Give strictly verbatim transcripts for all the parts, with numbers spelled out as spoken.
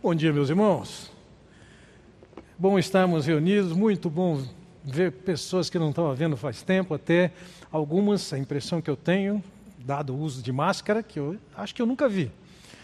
Bom dia, meus irmãos. Bom estarmos reunidos, muito bom ver pessoas que não estava vendo faz tempo, até algumas, a impressão que eu tenho, dado o uso de máscara, que eu acho que eu nunca vi.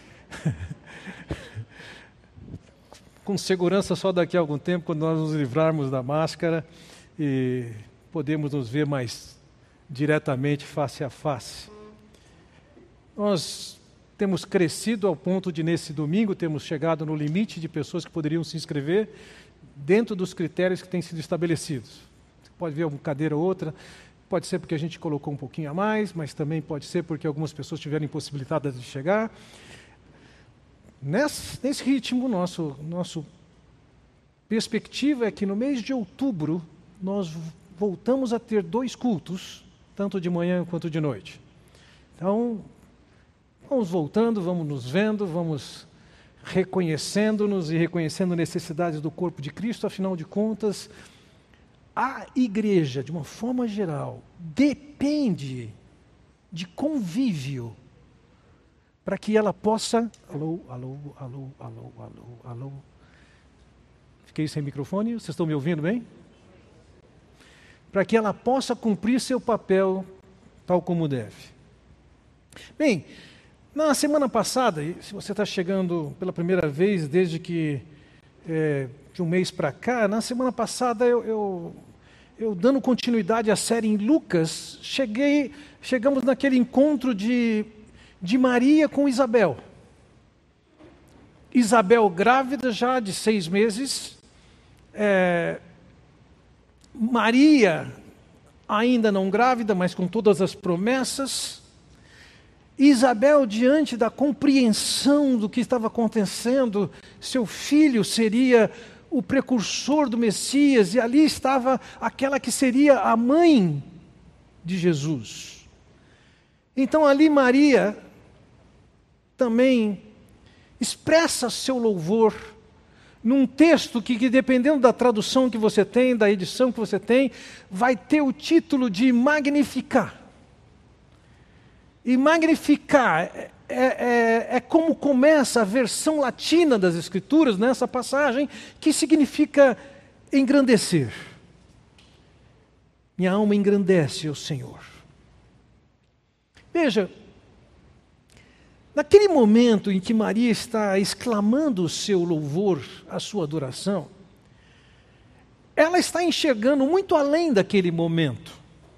Com segurança só daqui a algum tempo, quando nós nos livrarmos da máscara e podemos nos ver mais diretamente, face a face. Nós temos crescido ao ponto de, nesse domingo, temos chegado no limite de pessoas que poderiam se inscrever dentro dos critérios que têm sido estabelecidos. Você pode ver uma cadeira ou outra, pode ser porque a gente colocou um pouquinho a mais, mas também pode ser porque algumas pessoas tiveram impossibilitadas de chegar. Nesse, nesse ritmo, nosso, nosso perspectiva é que no mês de outubro nós voltamos a ter dois cultos, tanto de manhã quanto de noite. Então, vamos voltando, vamos nos vendo, vamos reconhecendo-nos e reconhecendo necessidades do corpo de Cristo. Afinal de contas, a igreja, de uma forma geral, depende de convívio para que ela possa... Alô, alô, alô, alô, alô, alô. Fiquei sem microfone, vocês estão me ouvindo bem? Para que ela possa cumprir seu papel tal como deve. Bem, na semana passada, e se você está chegando pela primeira vez desde que é, de um mês para cá, na semana passada eu, eu, eu dando continuidade à série em Lucas, cheguei, chegamos naquele encontro de, de Maria com Isabel. Isabel grávida já de seis meses, é, Maria ainda não grávida, mas com todas as promessas. Isabel, diante da compreensão do que estava acontecendo, seu filho seria o precursor do Messias, e ali estava aquela que seria a mãe de Jesus. Então ali Maria também expressa seu louvor num texto que, que, dependendo da tradução que você tem, da edição que você tem, vai ter o título de Magnificar. E magnificar é, é, é como começa a versão latina das Escrituras nessa passagem, que significa engrandecer. Minha alma engrandece o Senhor. Veja, naquele momento em que Maria está exclamando o seu louvor, a sua adoração, ela está enxergando muito além daquele momento.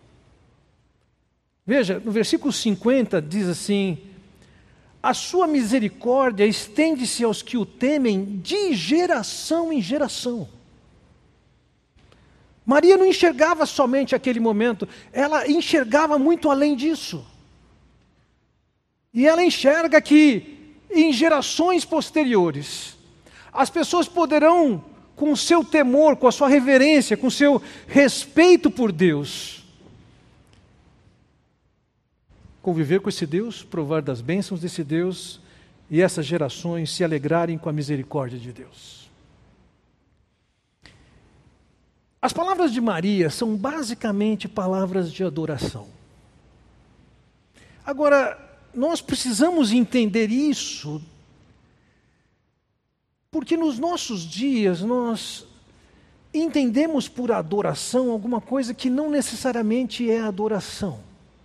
Veja, no versículo cinquenta diz assim: a sua misericórdia estende-se aos que o temem de geração em geração. Maria não enxergava somente aquele momento, ela enxergava muito além disso. E ela enxerga que em gerações posteriores, as pessoas poderão, com o seu temor, com a sua reverência, com o seu respeito por Deus, conviver com esse Deus, provar das bênçãos desse Deus, e essas gerações se alegrarem com a misericórdia de Deus. As palavras de Maria são basicamente palavras de adoração. Agora, nós precisamos entender isso, porque nos nossos dias nós entendemos por adoração alguma coisa que não necessariamente é adoração.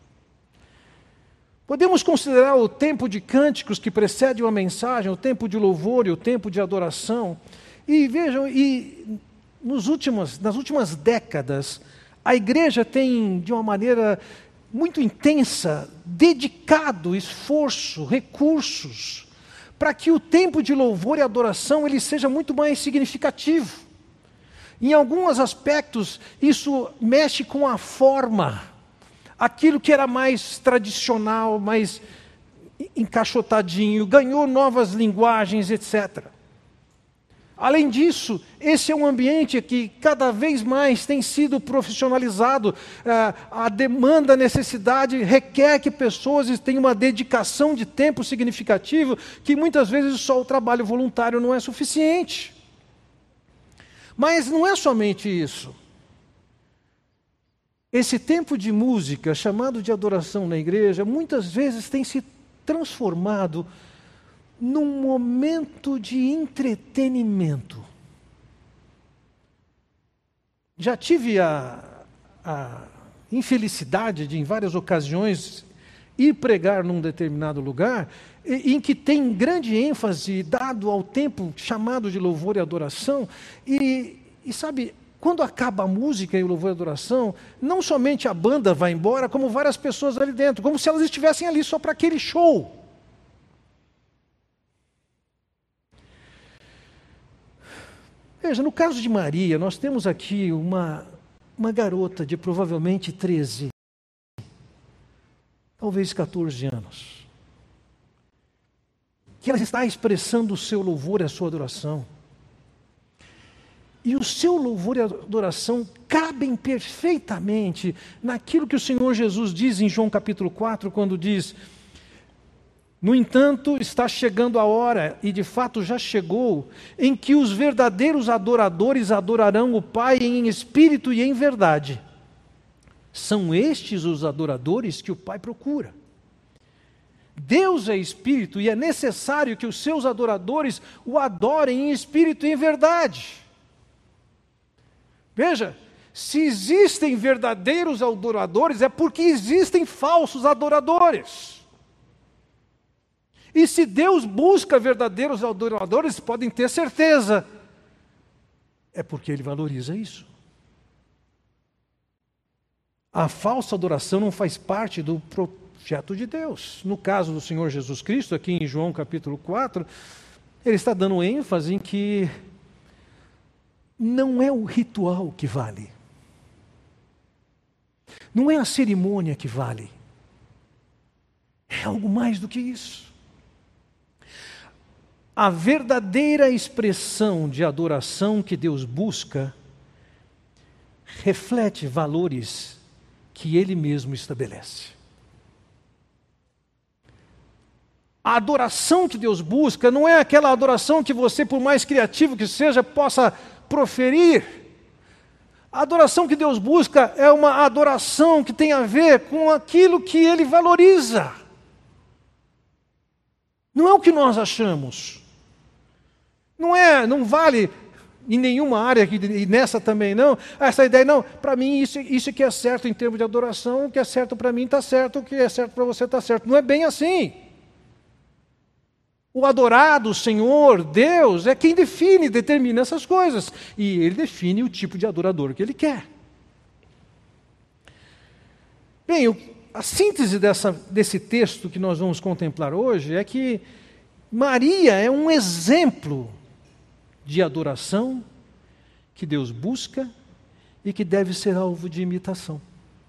Podemos considerar o tempo de cânticos que precede uma mensagem, o tempo de louvor e o tempo de adoração. E vejam, e nos últimos, nas últimas décadas, a igreja tem, de uma maneira muito intensa, dedicado esforço, recursos, para que o tempo de louvor e adoração ele seja muito mais significativo. Em alguns aspectos, isso mexe com a forma. Aquilo que era mais tradicional, mais encaixotadinho, ganhou novas linguagens, etcétera. Além disso, esse é um ambiente que cada vez mais tem sido profissionalizado. A demanda, a necessidade requer que pessoas tenham uma dedicação de tempo significativo, que muitas vezes só o trabalho voluntário não é suficiente. Mas não é somente isso. Esse tempo de música, chamado de adoração na igreja, muitas vezes tem se transformado num momento de entretenimento. Já tive a, a infelicidade de, em várias ocasiões, ir pregar num determinado lugar em que tem grande ênfase dado ao tempo chamado de louvor e adoração, e, e sabe, quando acaba a música e o louvor e adoração, não somente a banda vai embora, como várias pessoas ali dentro, como se elas estivessem ali só para aquele show. Veja, no caso de Maria, nós temos aqui uma, uma garota de provavelmente treze, talvez quatorze anos, que ela está expressando o seu louvor e a sua adoração. E o seu louvor e adoração cabem perfeitamente naquilo que o Senhor Jesus diz em João capítulo quatro, quando diz: no entanto, está chegando a hora, e de fato já chegou, em que os verdadeiros adoradores adorarão o Pai em espírito e em verdade. São estes os adoradores que o Pai procura. Deus é espírito e é necessário que os seus adoradores o adorem em espírito e em verdade. Veja, se existem verdadeiros adoradores, é porque existem falsos adoradores. E se Deus busca verdadeiros adoradores, podem ter certeza, é porque Ele valoriza isso. A falsa adoração não faz parte do projeto de Deus. No caso do Senhor Jesus Cristo, aqui em João capítulo quatro, Ele está dando ênfase em que não é o ritual que vale. Não é a cerimônia que vale. É algo mais do que isso. A verdadeira expressão de adoração que Deus busca reflete valores que Ele mesmo estabelece. A adoração que Deus busca não é aquela adoração que você, por mais criativo que seja, possa proferir. A adoração que Deus busca é uma adoração que tem a ver com aquilo que Ele valoriza. Não é o que nós achamos. Não é, não vale em nenhuma área, e nessa também não, essa ideia, não, para mim isso, isso que é certo em termos de adoração, o que é certo para mim está certo, o que é certo para você está certo. Não é bem assim. O adorado, o Senhor, Deus, é quem define, determina essas coisas. E Ele define o tipo de adorador que Ele quer. Bem, o, a síntese dessa, desse texto que nós vamos contemplar hoje é que Maria é um exemplo de adoração que Deus busca e que deve ser alvo de imitação.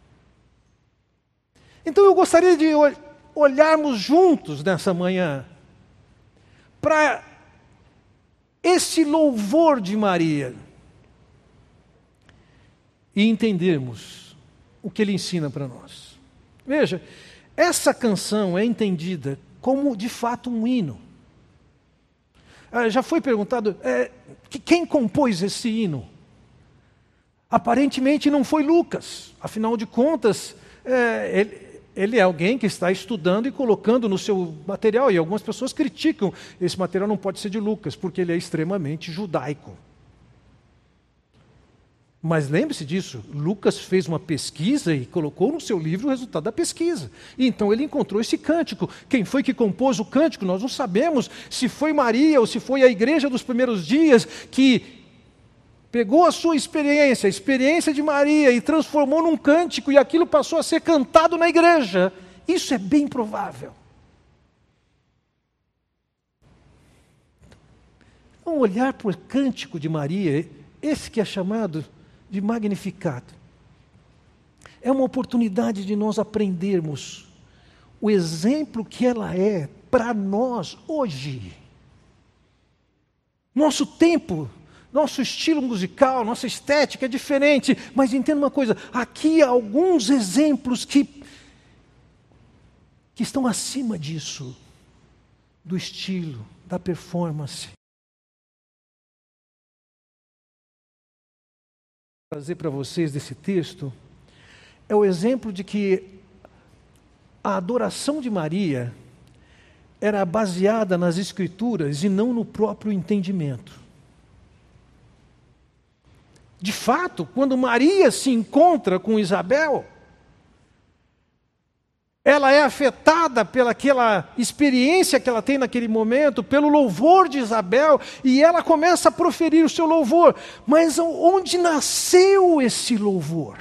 Então eu gostaria de olharmos juntos nessa manhã para esse louvor de Maria e entendermos o que ele ensina para nós. Veja, essa canção é entendida como de fato um hino. Ah, já foi perguntado, é, quem compôs esse hino? Aparentemente não foi Lucas, afinal de contas, é, ele, ele é alguém que está estudando e colocando no seu material, e algumas pessoas criticam, esse material não pode ser de Lucas, porque ele é extremamente judaico. Mas lembre-se disso, Lucas fez uma pesquisa e colocou no seu livro o resultado da pesquisa. E então ele encontrou esse cântico. Quem foi que compôs o cântico? Nós não sabemos se foi Maria ou se foi a igreja dos primeiros dias que pegou a sua experiência, a experiência de Maria, e transformou num cântico, e aquilo passou a ser cantado na igreja. Isso é bem provável. Vamos olhar para o cântico de Maria, esse que é chamado de Magnificat. É uma oportunidade de nós aprendermos o exemplo que ela é para nós hoje. Nosso tempo, nosso estilo musical, nossa estética é diferente, mas entenda uma coisa, aqui há alguns exemplos que, que estão acima disso, do estilo, da performance. Trazer para vocês desse texto é o exemplo de que a adoração de Maria era baseada nas Escrituras e não no próprio entendimento. De fato, quando Maria se encontra com Isabel, ela é afetada pelaquela experiência que ela tem naquele momento, pelo louvor de Isabel, e ela começa a proferir o seu louvor. Mas onde nasceu esse louvor?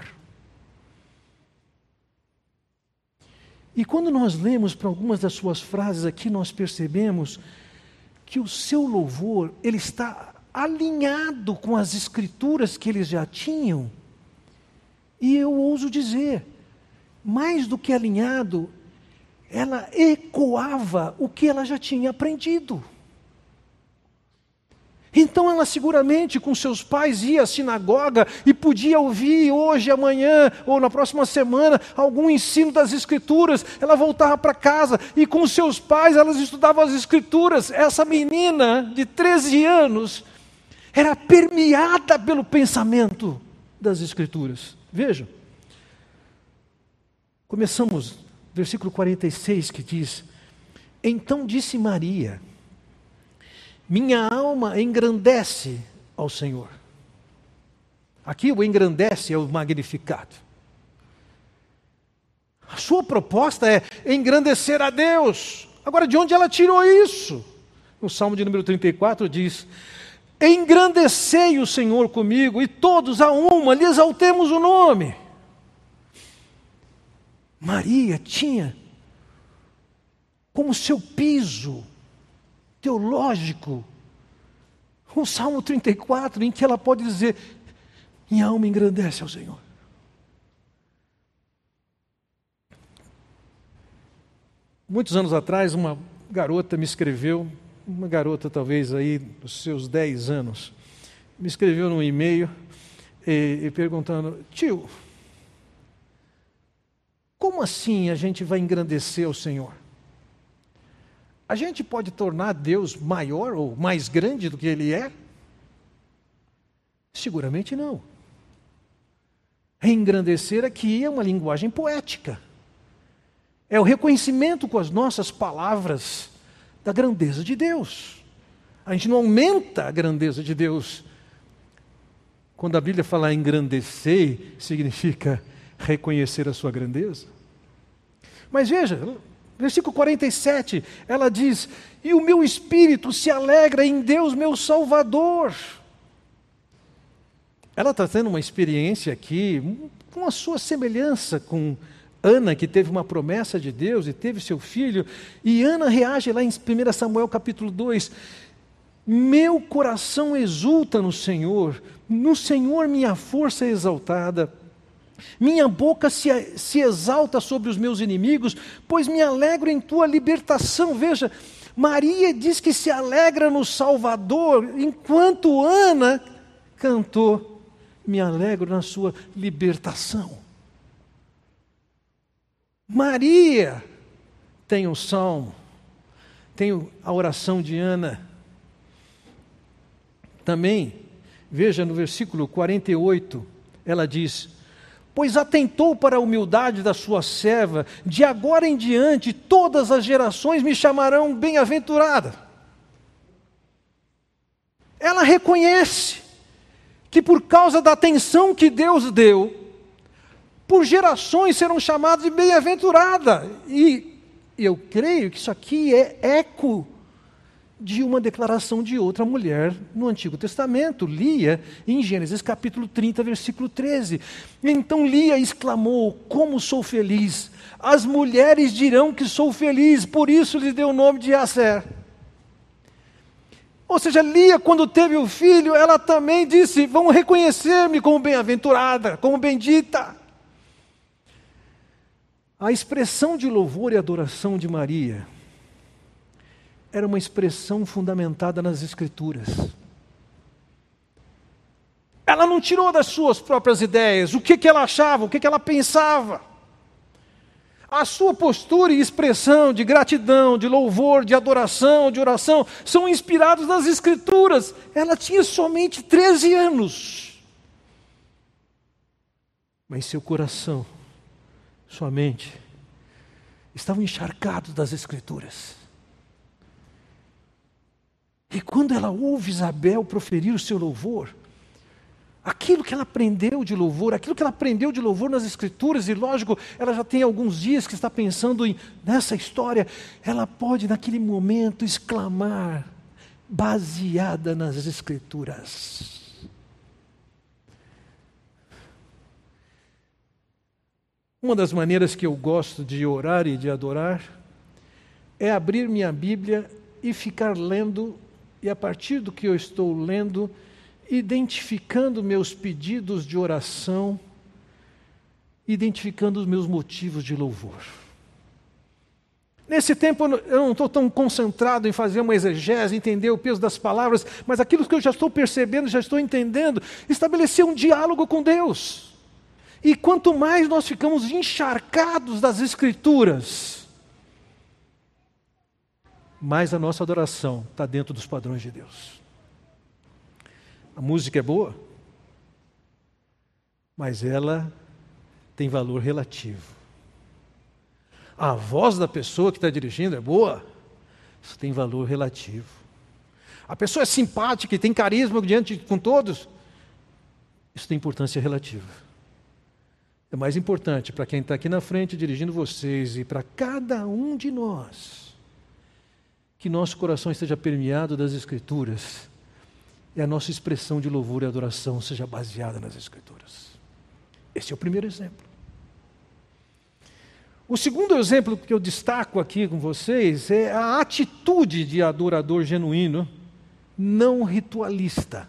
E quando nós lemos para algumas das suas frases aqui, nós percebemos que o seu louvor, ele está alinhado com as Escrituras que eles já tinham. E eu ouso dizer, mais do que alinhado, ela ecoava o que ela já tinha aprendido. Então ela seguramente com seus pais ia à sinagoga e podia ouvir hoje, amanhã ou na próxima semana algum ensino das Escrituras. Ela voltava para casa e com seus pais elas estudavam as Escrituras. Essa menina de treze anos era permeada pelo pensamento das Escrituras. Vejam. Começamos, versículo quarenta e seis, que diz: Então disse Maria, minha alma engrandece ao Senhor. Aqui o engrandece é o magnificado. A sua proposta é engrandecer a Deus. Agora, de onde ela tirou isso? No Salmo de número trinta e quatro diz: Engrandecei o Senhor comigo, e todos a uma lhe exaltemos o nome. Maria tinha como seu piso teológico o Salmo trinta e quatro, em que ela pode dizer: minha alma engrandece ao Senhor. Muitos anos atrás, uma garota me escreveu, uma garota talvez aí dos seus dez anos, me escreveu num e-mail e, e perguntando: tio, como assim a gente vai engrandecer o Senhor? A gente pode tornar Deus maior ou mais grande do que Ele é? Seguramente não. Engrandecer aqui é uma linguagem poética. É o reconhecimento com as nossas palavras da grandeza de Deus. A gente não aumenta a grandeza de Deus. Quando a Bíblia fala engrandecer, significa reconhecer a sua grandeza. Mas veja, versículo quarenta e sete, ela diz: e o meu espírito se alegra em Deus meu Salvador. Ela está tendo uma experiência aqui, com a sua semelhança com Ana, que teve uma promessa de Deus e teve seu filho, e Ana reage lá em primeiro Samuel capítulo dois, meu coração exulta no Senhor, no Senhor minha força é exaltada. Minha boca se, se exalta sobre os meus inimigos, pois me alegro em tua libertação. Veja, Maria diz que se alegra no Salvador, enquanto Ana cantou: me alegro na sua libertação. Maria tem o salmo, tem a oração de Ana. Também, veja no versículo quarenta e oito, ela diz: pois atentou para a humildade da sua serva, de agora em diante todas as gerações me chamarão bem-aventurada. Ela reconhece que por causa da atenção que Deus deu, por gerações serão chamadas de bem-aventurada. E eu creio que isso aqui é eco de uma declaração de outra mulher no Antigo Testamento, Lia, em Gênesis capítulo trinta, versículo treze. Então Lia exclamou: como sou feliz! As mulheres dirão que sou feliz, por isso lhe deu o nome de Aser. Ou seja, Lia, quando teve o filho, ela também disse: vão reconhecer-me como bem-aventurada, como bendita. A expressão de louvor e adoração de Maria era uma expressão fundamentada nas Escrituras. Ela não tirou das suas próprias ideias o que, que ela achava, o que, que ela pensava. A sua postura e expressão de gratidão, de louvor, de adoração, de oração, são inspirados nas Escrituras. Ela tinha somente treze anos. Mas seu coração, sua mente, estavam encharcados das Escrituras. E quando ela ouve Isabel proferir o seu louvor, aquilo que ela aprendeu de louvor, aquilo que ela aprendeu de louvor nas Escrituras, e lógico, ela já tem alguns dias que está pensando em, nessa história, ela pode naquele momento exclamar, baseada nas Escrituras. Uma das maneiras que eu gosto de orar e de adorar é abrir minha Bíblia e ficar lendo, e a partir do que eu estou lendo, identificando meus pedidos de oração, identificando os meus motivos de louvor. Nesse tempo eu não estou tão concentrado em fazer uma exegese, entender o peso das palavras, mas aquilo que eu já estou percebendo, já estou entendendo, estabelecer um diálogo com Deus. E quanto mais nós ficamos encharcados das Escrituras, mais a nossa adoração está dentro dos padrões de Deus. A música é boa, mas ela tem valor relativo. A voz da pessoa que está dirigindo é boa, isso tem valor relativo. A pessoa é simpática e tem carisma diante com todos, isso tem importância relativa. É mais importante para quem está aqui na frente dirigindo vocês e para cada um de nós, que nosso coração esteja permeado das Escrituras, e a nossa expressão de louvor e adoração seja baseada nas Escrituras. Esse é o primeiro exemplo. O segundo exemplo que eu destaco aqui com vocês é a atitude de adorador genuíno, não ritualista.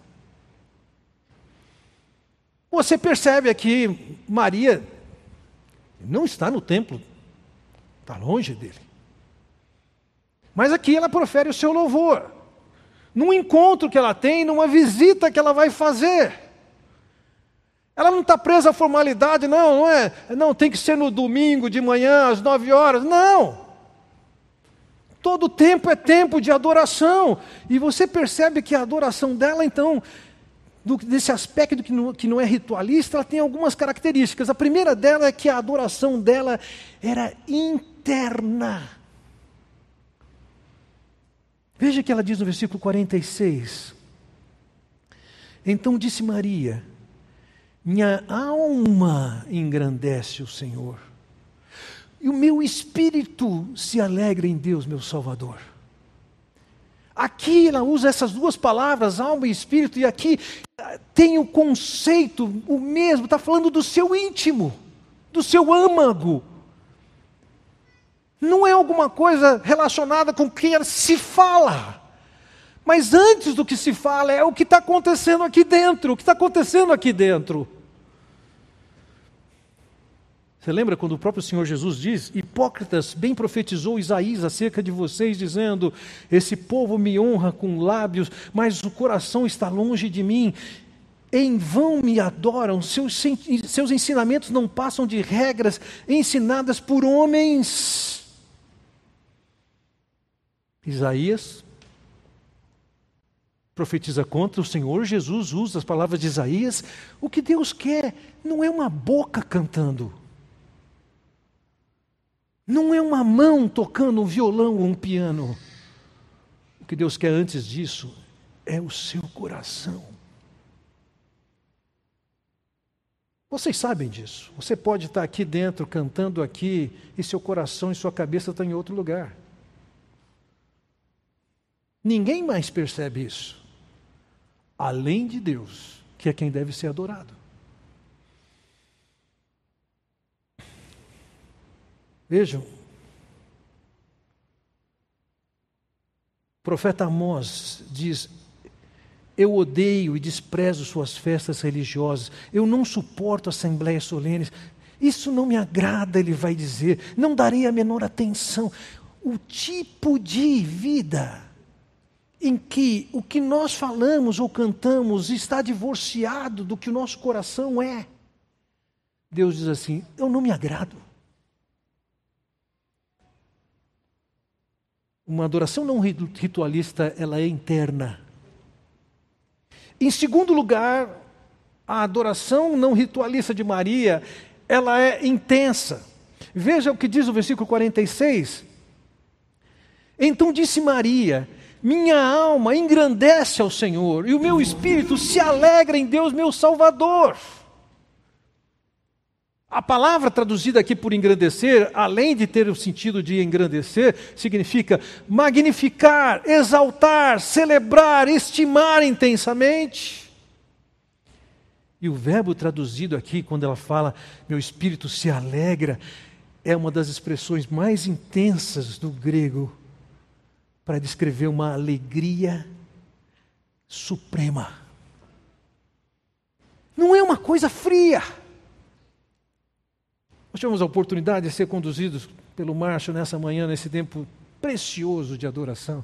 Você percebe aqui, Maria não está no templo, está longe dele. Mas aqui ela profere o seu louvor. Num encontro que ela tem, numa visita que ela vai fazer. Ela não está presa à formalidade, não, não é, não, tem que ser no domingo, de manhã, às nove horas, não. Todo tempo é tempo de adoração, e você percebe que a adoração dela, então, do, desse aspecto que não, que não é ritualista, ela tem algumas características. A primeira dela é que a adoração dela era interna. Veja que ela diz no versículo quarenta e seis. Então disse Maria, minha alma engrandece o Senhor, e o meu espírito se alegra em Deus, meu Salvador. Aqui ela usa essas duas palavras, alma e espírito, e aqui tem o conceito, o mesmo, está falando do seu íntimo, do seu âmago. Não é alguma coisa relacionada com o que se fala. Mas antes do que se fala, é o que está acontecendo aqui dentro. O que está acontecendo aqui dentro. Você lembra quando o próprio Senhor Jesus diz, hipócritas, bem profetizou Isaías acerca de vocês, dizendo, esse povo me honra com lábios, mas o coração está longe de mim. Em vão me adoram, seus, seus ensinamentos não passam de regras ensinadas por homens. Isaías profetiza contra, o Senhor Jesus usa as palavras de Isaías. O que Deus quer não é uma boca cantando, não é uma mão tocando um violão ou um piano. O que Deus quer antes disso é o seu coração. Vocês sabem disso. Você pode estar aqui dentro, cantando aqui, e seu coração e sua cabeça estão em outro lugar. Ninguém mais percebe isso, além de Deus, que é quem deve ser adorado. Vejam, o profeta Amós diz, eu odeio e desprezo suas festas religiosas, eu não suporto assembleias solenes, isso não me agrada, ele vai dizer, não darei a menor atenção. O tipo de vida em que o que nós falamos ou cantamos está divorciado do que o nosso coração é. Deus diz assim, eu não me agrado. Uma adoração não ritualista, ela é interna. Em segundo lugar, a adoração não ritualista de Maria, ela é intensa. Veja o que diz o versículo quarenta e seis. Então disse Maria, Minha alma engrandece ao Senhor, e o meu espírito se alegra em Deus, meu Salvador. A palavra traduzida aqui por engrandecer, além de ter o sentido de engrandecer, significa magnificar, exaltar, celebrar, estimar intensamente. E o verbo traduzido aqui, quando ela fala, meu espírito se alegra, é uma das expressões mais intensas do grego para descrever uma alegria suprema. Não é uma coisa fria. Nós tivemos a oportunidade de ser conduzidos pelo Márcio nessa manhã, nesse tempo precioso de adoração.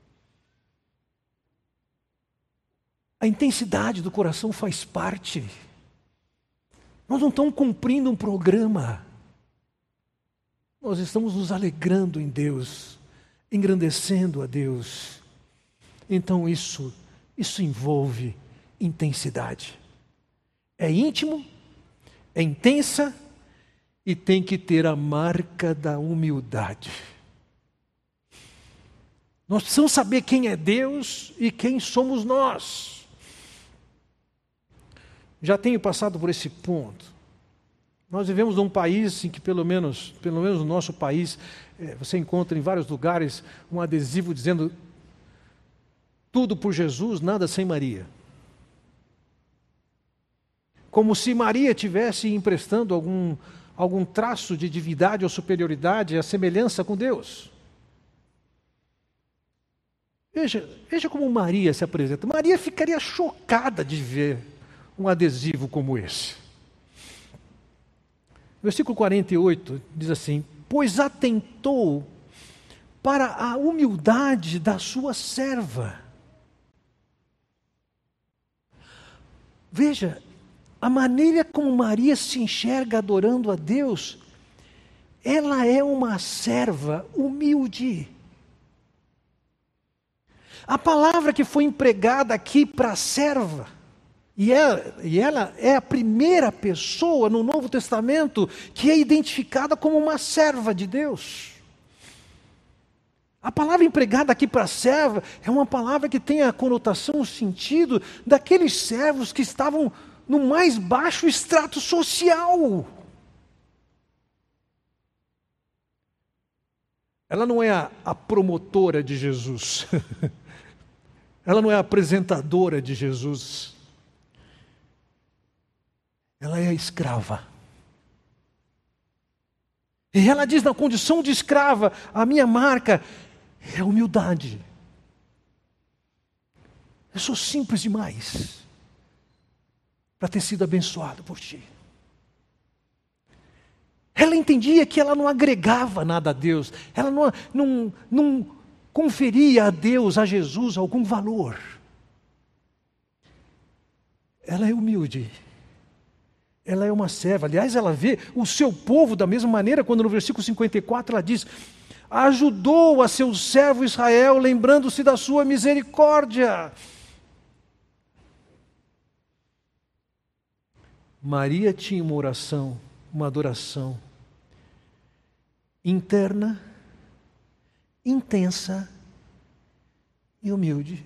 A intensidade do coração faz parte. Nós não estamos cumprindo um programa. Nós estamos nos alegrando em Deus, engrandecendo a Deus. Então isso, isso envolve intensidade. É íntimo, é intensa, e tem que ter a marca da humildade. Nós precisamos saber quem é Deus e quem somos nós. Já tenho passado por esse ponto. Nós vivemos num país em que, pelo menos, pelo menos no nosso país, é, você encontra em vários lugares um adesivo dizendo tudo por Jesus, nada sem Maria. Como se Maria tivesse emprestando algum algum traço de divindade ou superioridade, a semelhança com Deus. Veja, veja como Maria se apresenta. Maria ficaria chocada de ver um adesivo como esse. Versículo quarenta e oito diz assim: pois atentou para a humildade da sua serva. Veja, a maneira como Maria se enxerga adorando a Deus, ela é uma serva humilde. A palavra que foi empregada aqui para serva, e ela, e ela é a primeira pessoa no Novo Testamento que é identificada como uma serva de Deus. A palavra empregada aqui para serva é uma palavra que tem a conotação, o sentido daqueles servos que estavam no mais baixo extrato social. Ela não é a, a promotora de Jesus. Ela não é a apresentadora de Jesus. Ela é a escrava. E ela diz, na condição de escrava, a minha marca é a humildade. Eu sou simples demais para ter sido abençoado por ti. Ela entendia que ela não agregava nada a Deus, ela não, não, não conferia a Deus, a Jesus, algum valor. Ela é humilde, ela é uma serva. Aliás, ela vê o seu povo da mesma maneira, quando no versículo cinquenta e quatro ela diz: ajudou a seu servo Israel, lembrando-se da sua misericórdia. Maria tinha uma oração, uma adoração interna, intensa e humilde.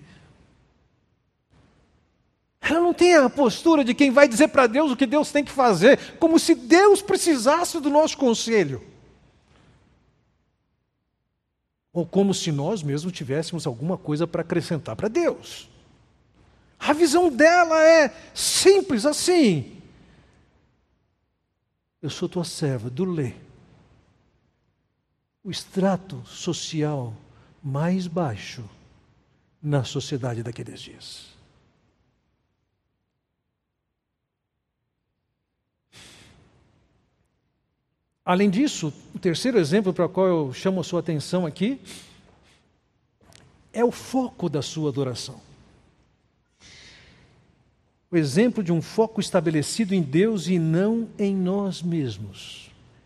Ela não tem a postura de quem vai dizer para Deus o que Deus tem que fazer, como se Deus precisasse do nosso conselho. Ou como se nós mesmos tivéssemos alguma coisa para acrescentar para Deus. A visão dela é simples assim. Eu sou tua serva, Dulê. O extrato social mais baixo na sociedade daqueles dias. Além disso, o terceiro exemplo para o qual eu chamo a sua atenção aqui é o foco da sua adoração. O exemplo de um foco estabelecido em Deus e não em nós mesmos.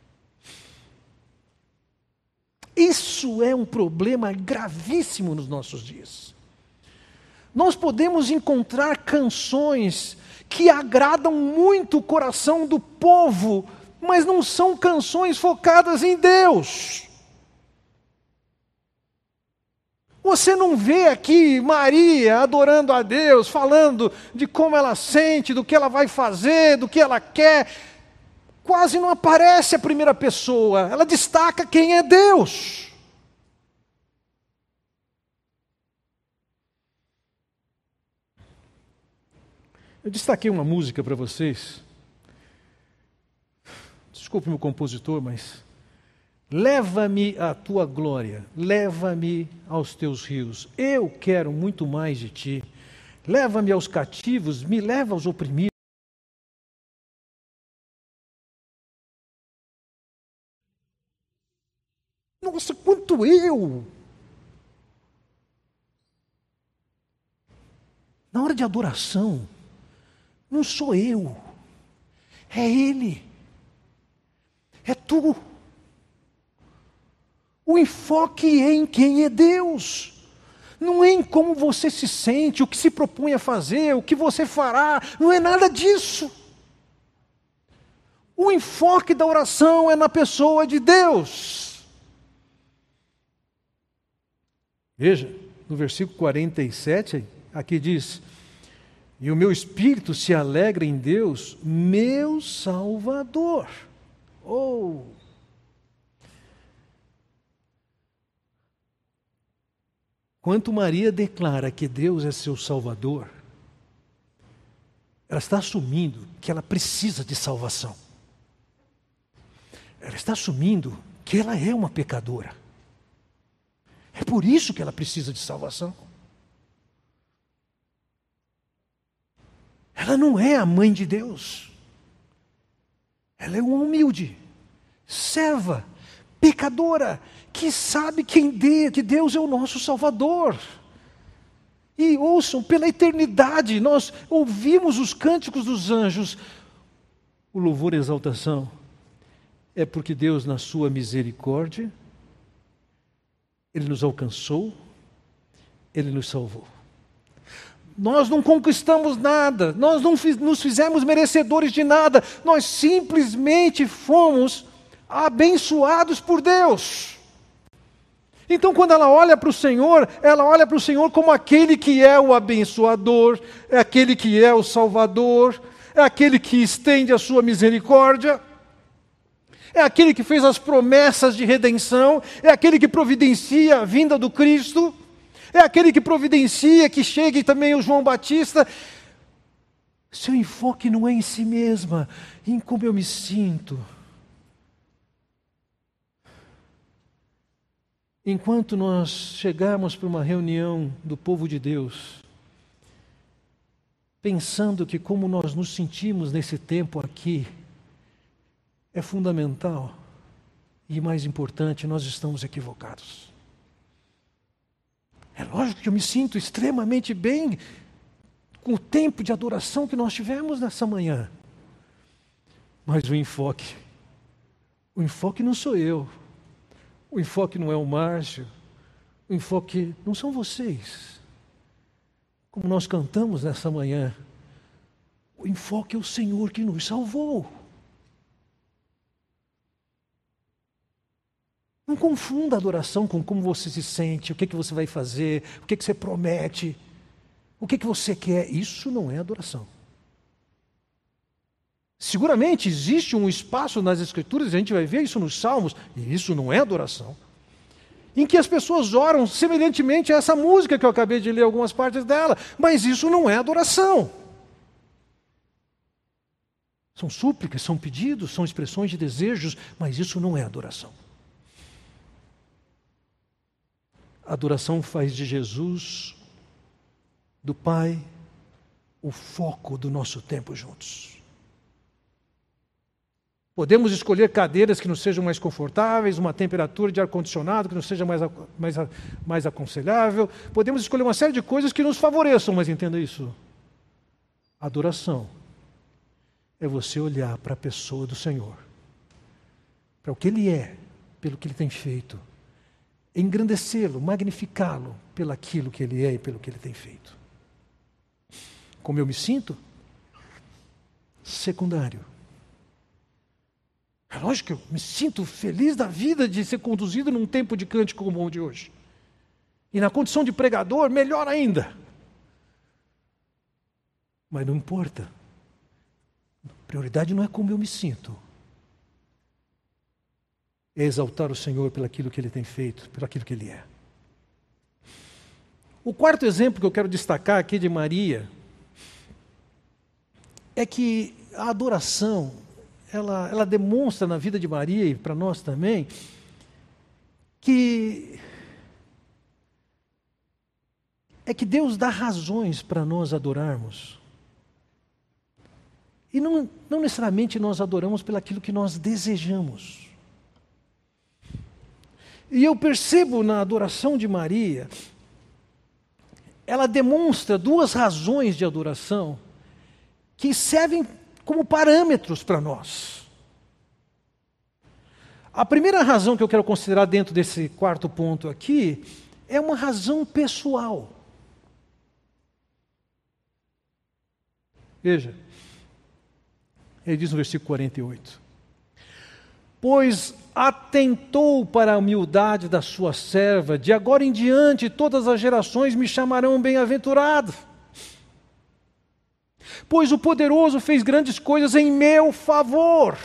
Isso é um problema gravíssimo nos nossos dias. Nós podemos encontrar canções que agradam muito o coração do povo, mas não são canções focadas em Deus. Você não vê aqui Maria adorando a Deus, falando de como ela sente, do que ela vai fazer, do que ela quer. Quase não aparece a primeira pessoa, ela destaca quem é Deus. Eu destaquei uma música para vocês. Desculpe meu compositor, mas... Leva-me à tua glória, leva-me aos teus rios. Eu quero muito mais de ti. Leva-me aos cativos, me leva aos oprimidos. Nossa, quanto eu! Na hora de adoração, não sou eu, é Ele, é tu. O enfoque é em quem é Deus, não é em como você se sente, o que se propõe a fazer, o que você fará, não é nada disso. O enfoque da oração é na pessoa de Deus. Veja, no versículo quarenta e sete, aqui diz: e o meu espírito se alegra em Deus, meu Salvador. Oh! Quanto Maria declara que Deus é seu Salvador, ela está assumindo que ela precisa de salvação. Ela está assumindo que ela é uma pecadora. É por isso que ela precisa de salvação. Ela não é a mãe de Deus. Ela é uma humilde, serva, pecadora, que sabe quem de, que Deus é o nosso Salvador. E ouçam, pela eternidade, nós ouvimos os cânticos dos anjos. O louvor e a exaltação é porque Deus, na sua misericórdia, Ele nos alcançou, Ele nos salvou. Nós não conquistamos nada, nós não fiz, nos fizemos merecedores de nada, nós simplesmente fomos abençoados por Deus. Então, quando ela olha para o Senhor, ela olha para o Senhor como aquele que é o abençoador, é aquele que é o Salvador, é aquele que estende a sua misericórdia, é aquele que fez as promessas de redenção, é aquele que providencia a vinda do Cristo, é aquele que providencia que chegue também o João Batista. Seu enfoque não é em si mesma, em como eu me sinto. Enquanto nós chegarmos para uma reunião do povo de Deus, pensando que como nós nos sentimos nesse tempo aqui é fundamental e mais importante, nós estamos equivocados. É lógico que eu me sinto extremamente bem com o tempo de adoração que nós tivemos nessa manhã. Mas o enfoque, o enfoque não sou eu. O enfoque não é o Márcio, o enfoque não são vocês. Como nós cantamos nessa manhã, o enfoque é o Senhor que nos salvou. Não confunda a adoração com como você se sente, o que, que você vai fazer, o que, que você promete, o que, que você quer. Isso não é adoração. Seguramente existe um espaço nas Escrituras, a gente vai ver isso nos Salmos, e isso não é adoração, em que as pessoas oram semelhantemente a essa música que eu acabei de ler algumas partes dela, mas isso não é adoração. São súplicas, são pedidos, são expressões de desejos, mas isso não é adoração. A adoração faz de Jesus, do Pai, o foco do nosso tempo juntos. Podemos escolher cadeiras que nos sejam mais confortáveis, uma temperatura de ar-condicionado que nos seja mais, mais, mais aconselhável. Podemos escolher uma série de coisas que nos favoreçam, mas entenda isso. Adoração é você olhar para a pessoa do Senhor, para o que Ele é, pelo que Ele tem feito, engrandecê-lo, magnificá-lo pelo aquilo que Ele é e pelo que Ele tem feito. Como eu me sinto? Secundário. É lógico que eu me sinto feliz da vida de ser conduzido num tempo de cântico como o de hoje. E na condição de pregador, melhor ainda. Mas não importa. A prioridade não é como eu me sinto. É exaltar o Senhor pelo aquilo que Ele tem feito, pelo aquilo que Ele é. O quarto exemplo que eu quero destacar aqui de Maria é que a adoração, ela, ela demonstra na vida de Maria e para nós também, que é que Deus dá razões para nós adorarmos. E não, não necessariamente nós adoramos pelo aquilo que nós desejamos. E eu percebo na adoração de Maria, ela demonstra duas razões de adoração que servem como parâmetros para nós. A primeira razão que eu quero considerar dentro desse quarto ponto aqui é uma razão pessoal. Veja, ele diz no versículo quarenta e oito: pois atentou para a humildade da sua serva, de agora em diante todas as gerações me chamarão bem-aventurado. Pois o poderoso fez grandes coisas em meu favor.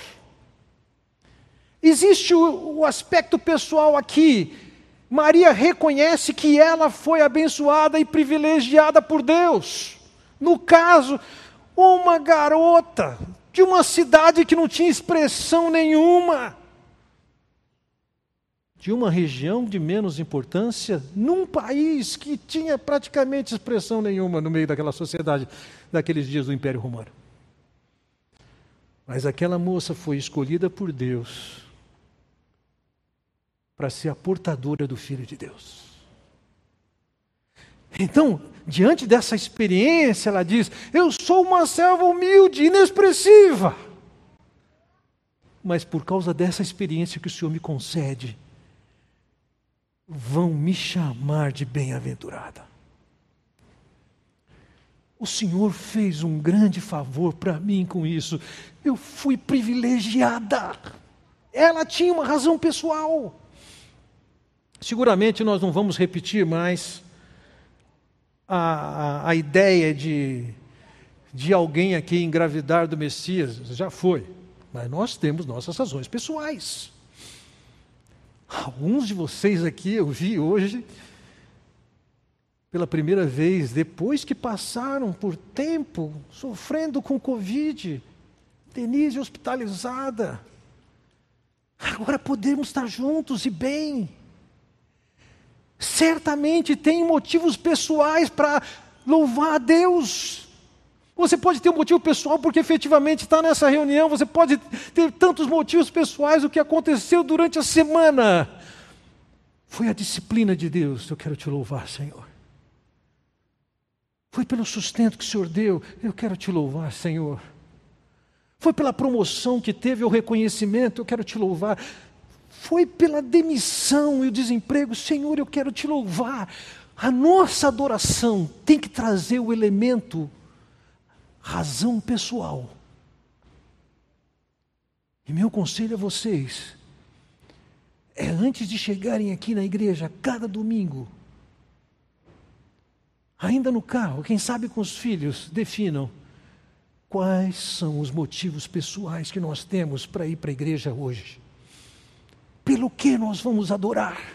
Existe o, o aspecto pessoal aqui. Maria reconhece que ela foi abençoada e privilegiada por Deus. No caso, uma garota de uma cidade que não tinha expressão nenhuma, de uma região de menos importância, num país que tinha praticamente expressão nenhuma no meio daquela sociedade, daqueles dias do Império Romano. Mas aquela moça foi escolhida por Deus para ser a portadora do Filho de Deus. Então, diante dessa experiência, ela diz: eu sou uma serva humilde, inexpressiva. Mas por causa dessa experiência que o Senhor me concede, vão me chamar de bem-aventurada. O Senhor fez um grande favor para mim com isso. Eu fui privilegiada. Ela tinha uma razão pessoal. Seguramente nós não vamos repetir mais a, a, a ideia de, de alguém aqui engravidar do Messias. Já foi. Mas nós temos nossas razões pessoais. Alguns de vocês aqui eu vi hoje, pela primeira vez, depois que passaram por tempo sofrendo com Covid, Denise hospitalizada. Agora podemos estar juntos e bem. Certamente tem motivos pessoais para louvar a Deus. Você pode ter um motivo pessoal porque efetivamente está nessa reunião. Você pode ter tantos motivos pessoais. O que aconteceu durante a semana foi a disciplina de Deus. Eu quero te louvar, Senhor. Foi pelo sustento que o Senhor deu. Eu quero te louvar, Senhor. Foi pela promoção que teve, o reconhecimento. Eu quero te louvar. Foi pela demissão e o desemprego. Senhor, eu quero te louvar. A nossa adoração tem que trazer o elemento razão pessoal. E meu conselho a vocês é, antes de chegarem aqui na igreja, cada domingo, ainda no carro, quem sabe com os filhos, definam quais são os motivos pessoais que nós temos para ir para a igreja hoje. Pelo que nós vamos adorar?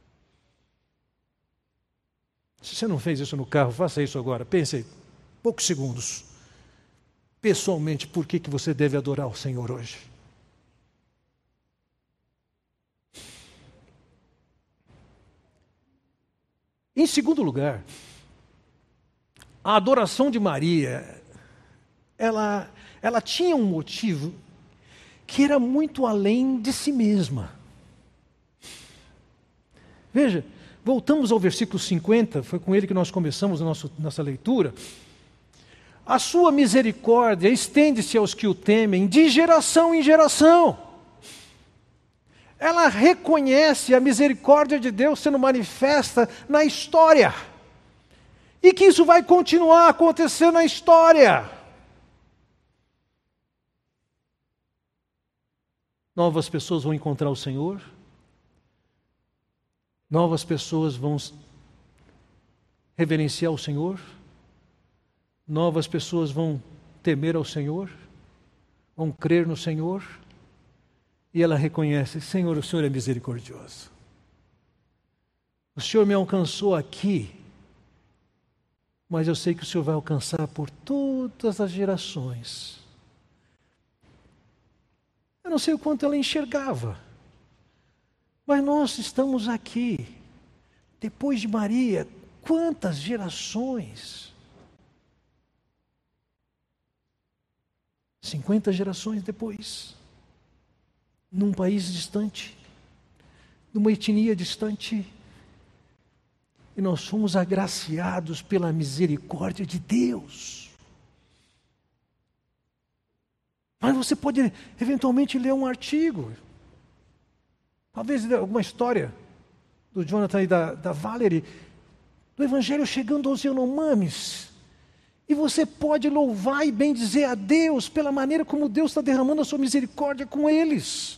Se você não fez isso no carro, faça isso agora. Pense aí, poucos segundos. Pessoalmente, por que, que você deve adorar o Senhor hoje? Em segundo lugar, a adoração de Maria, ela, ela tinha um motivo que era muito além de si mesma. Veja, voltamos ao versículo cinquenta, foi com ele que nós começamos a nossa, nossa leitura. A sua misericórdia estende-se aos que o temem, de geração em geração. Ela reconhece a misericórdia de Deus sendo manifesta na história. E que isso vai continuar acontecendo na história. Novas pessoas vão encontrar o Senhor. Novas pessoas vão reverenciar o Senhor, novas pessoas vão temer ao Senhor, vão crer no Senhor, e ela reconhece: Senhor, o Senhor é misericordioso. O Senhor me alcançou aqui, mas eu sei que o Senhor vai alcançar por todas as gerações. Eu não sei o quanto ela enxergava, mas nós estamos aqui, depois de Maria, quantas gerações? cinquenta gerações depois, num país distante, numa etnia distante, e nós fomos agraciados pela misericórdia de Deus. Mas você pode eventualmente ler um artigo, talvez alguma história do Jonathan e da, da Valerie, do Evangelho chegando aos Yanomamis, e você pode louvar e bendizer a Deus pela maneira como Deus está derramando a sua misericórdia com eles.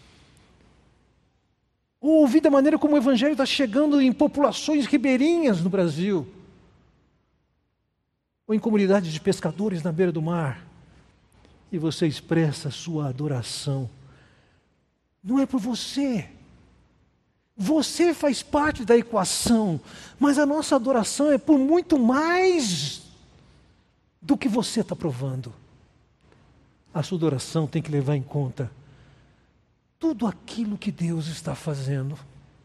Ou ouvir da maneira como o Evangelho está chegando em populações ribeirinhas no Brasil, ou em comunidades de pescadores na beira do mar, e você expressa a sua adoração. Não é por você. Você faz parte da equação, mas a nossa adoração é por muito mais do que você está provando. A sua adoração tem que levar em conta tudo aquilo que Deus está fazendo.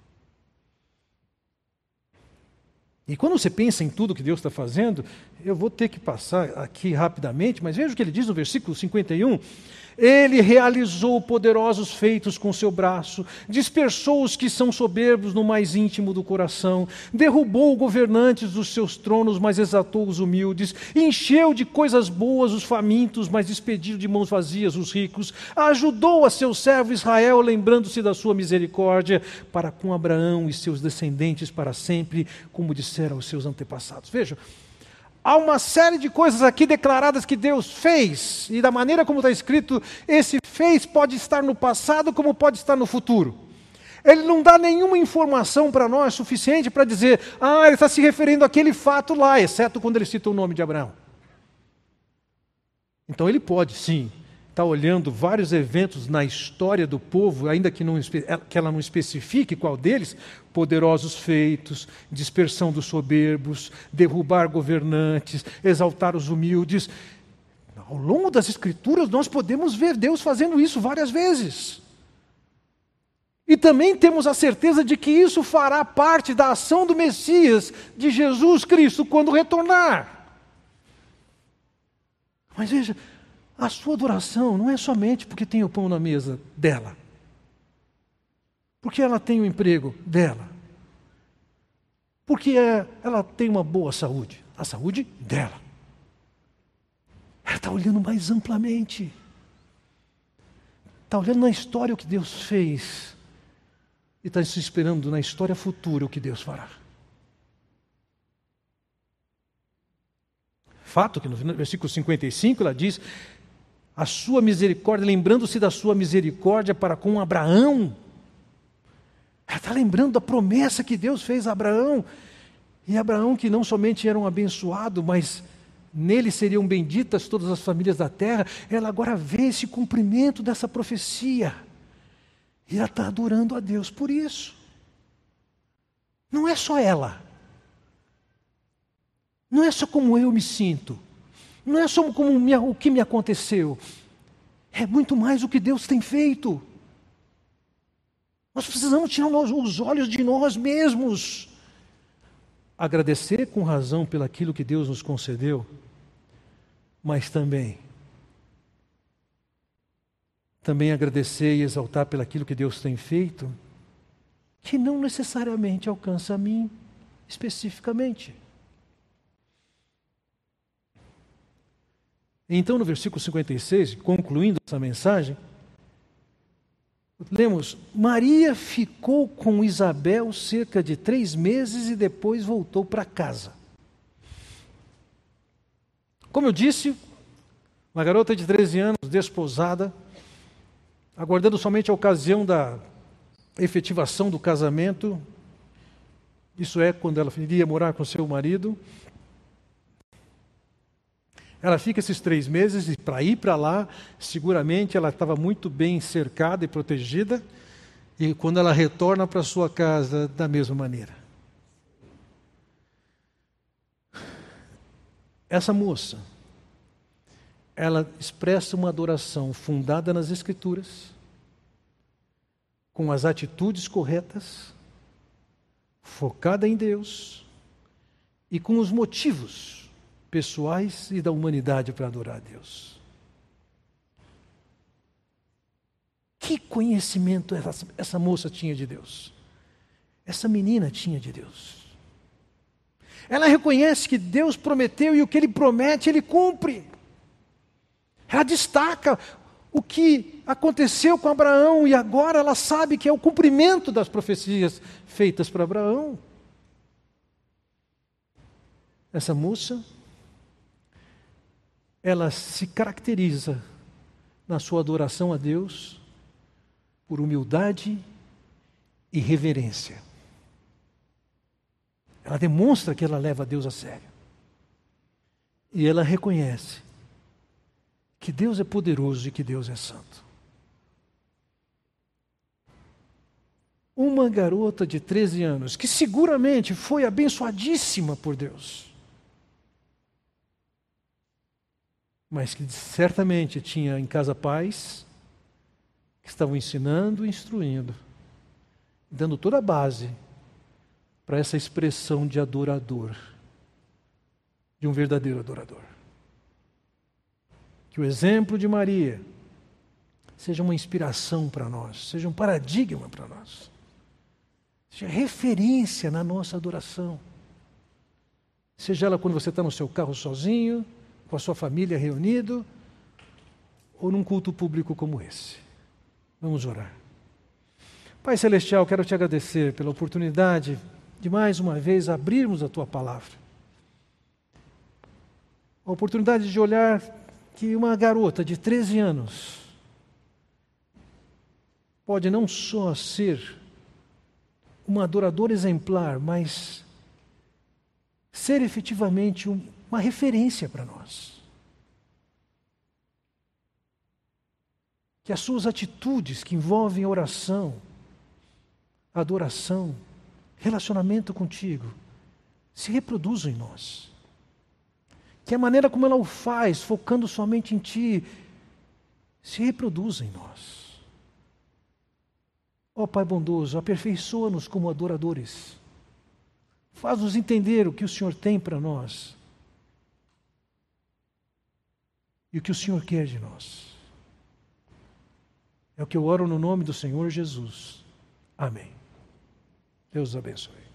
E quando você pensa em tudo que Deus está fazendo, eu vou ter que passar aqui rapidamente, mas veja o que ele diz no versículo cinquenta e um. Ele realizou poderosos feitos com seu braço, dispersou os que são soberbos no mais íntimo do coração, derrubou governantes dos seus tronos, mas exaltou os humildes, encheu de coisas boas os famintos, mas despediu de mãos vazias os ricos, ajudou a seu servo Israel, lembrando-se da sua misericórdia, para com Abraão e seus descendentes para sempre, como disseram os seus antepassados. Vejam, há uma série de coisas aqui declaradas que Deus fez, e da maneira como está escrito, esse fez pode estar no passado como pode estar no futuro. Ele não dá nenhuma informação para nós suficiente para dizer: ah, ele está se referindo àquele fato lá, exceto quando ele cita o nome de Abraão. Então ele pode sim estar olhando vários eventos na história do povo, ainda que, não, que ela não especifique qual deles: poderosos feitos, dispersão dos soberbos, derrubar governantes, exaltar os humildes. Ao longo das Escrituras nós podemos ver Deus fazendo isso várias vezes. E também temos a certeza de que isso fará parte da ação do Messias, de Jesus Cristo, quando retornar. Mas veja, a sua adoração não é somente porque tem o pão na mesa dela, porque ela tem o emprego dela, porque é, ela tem uma boa saúde, a saúde dela. Ela está olhando mais amplamente, está olhando na história o que Deus fez, e está se esperando na história futura o que Deus fará. Fato que no versículo cinquenta e cinco ela diz: a sua misericórdia, lembrando-se da sua misericórdia para com Abraão. Ela está lembrando da promessa que Deus fez a Abraão. E Abraão, que não somente era um abençoado, mas nele seriam benditas todas as famílias da terra. Ela agora vê esse cumprimento dessa profecia. E ela está adorando a Deus por isso. Não é só ela. Não é só como eu me sinto. Não é só como me, o que me aconteceu. É muito mais o que Deus tem feito. Nós precisamos tirar os olhos de nós mesmos. Agradecer com razão pelo aquilo que Deus nos concedeu, mas também, também agradecer e exaltar pelo aquilo que Deus tem feito, que não necessariamente alcança a mim especificamente. Então, no versículo cinquenta e seis, concluindo essa mensagem, lemos: Maria ficou com Isabel cerca de três meses e depois voltou para casa. Como eu disse, uma garota de treze anos, desposada, aguardando somente a ocasião da efetivação do casamento, Isso é, quando ela iria morar com seu marido. Ela fica esses três meses e para ir para lá, seguramente ela estava muito bem cercada e protegida. E quando ela retorna para sua casa, da mesma maneira. Essa moça, ela expressa uma adoração fundada nas Escrituras, com as atitudes corretas, focada em Deus e com os motivos pessoais e da humanidade para adorar a Deus. Que conhecimento essa, essa moça tinha de Deus? Essa menina tinha de Deus. Ela reconhece que Deus prometeu e o que Ele promete, Ele cumpre. Ela destaca o que aconteceu com Abraão e agora ela sabe que é o cumprimento das profecias feitas para Abraão. Essa moça, ela se caracteriza na sua adoração a Deus por humildade e reverência. Ela demonstra que ela leva Deus a sério. E ela reconhece que Deus é poderoso e que Deus é santo. Uma garota de treze anos, que seguramente foi abençoadíssima por Deus, mas que certamente tinha em casa pais que estavam ensinando e instruindo, dando toda a base para essa expressão de adorador, de um verdadeiro adorador. Que o exemplo de Maria seja uma inspiração para nós, seja um paradigma para nós, seja referência na nossa adoração. Seja ela quando você está no seu carro sozinho, com a sua família reunido, ou num culto público como esse. Vamos orar. Pai Celestial, quero te agradecer pela oportunidade de mais uma vez abrirmos a Tua Palavra. A oportunidade de olhar que uma garota de treze anos pode não só ser uma adoradora exemplar, mas ser efetivamente um, uma referência para nós. Que as suas atitudes que envolvem oração, adoração, relacionamento contigo, se reproduzam em nós. Que a maneira como ela o faz, focando somente em Ti, se reproduza em nós. Ó Pai bondoso, aperfeiçoa-nos como adoradores. Faz-nos entender o que o Senhor tem para nós e o que o Senhor quer de nós. É o que eu oro no nome do Senhor Jesus. Amém. Deus os abençoe.